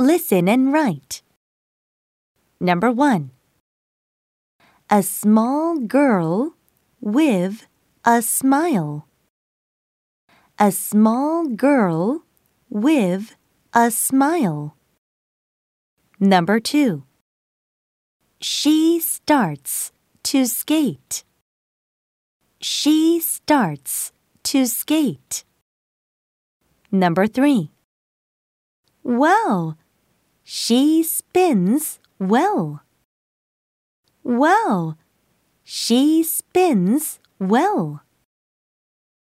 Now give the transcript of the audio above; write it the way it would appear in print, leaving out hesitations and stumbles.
Listen and write. Number 1. A small girl with a smile. A small girl with a smile. Number 2. She starts to skate. She starts to skate. Number 3. Wow, she spins well. Wow, she spins well.